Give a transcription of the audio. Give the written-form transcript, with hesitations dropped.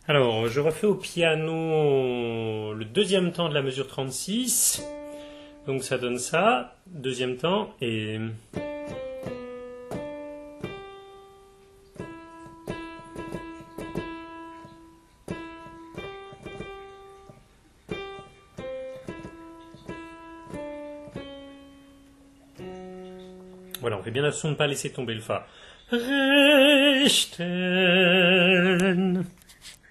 Alors, je refais au piano le deuxième temps de la mesure 36. Donc ça donne ça, deuxième temps, et... Voilà, on fait bien attention de ne pas laisser tomber le Fa. Richten.